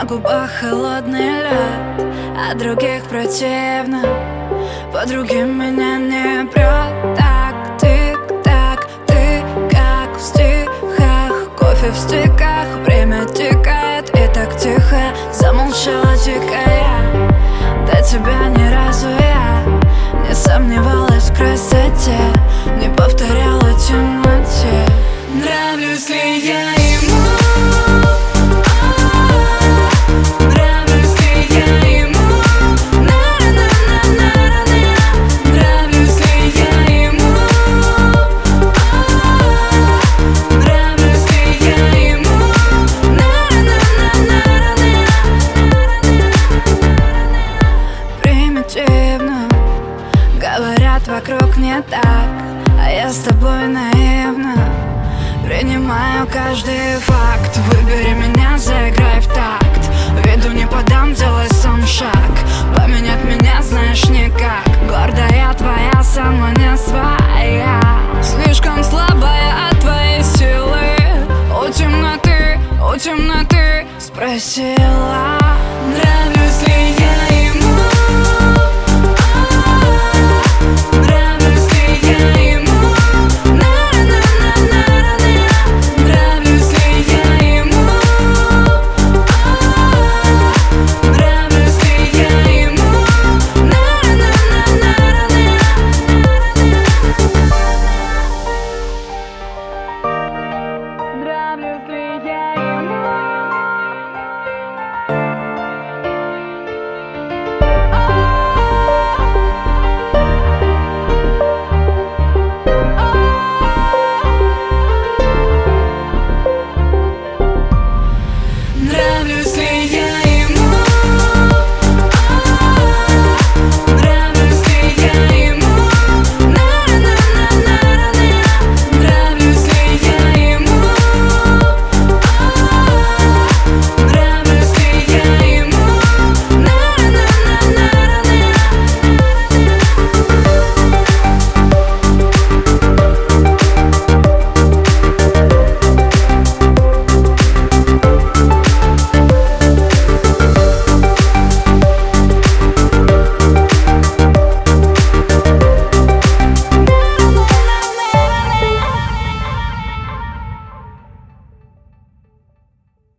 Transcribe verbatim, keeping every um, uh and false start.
На губах холодный лед, а других противно. По другим меня не прет. Так, тик-так, ты как в стихах. Кофе в стиках, время тикает и так тихо. Замолчала дикая, до тебя ни разу я не сомневалась в красоте, не повторяла темноте. Нравлюсь ли я ему? Говорят, вокруг не так, а я с тобой наивно принимаю каждый факт. Выбери меня, заиграй в такт. Виду не подам, делай сам шаг. Поменять меня знаешь никак. Гордая твоя, сама не своя. Слишком слабая от твоей силы. У темноты, у темноты спросила.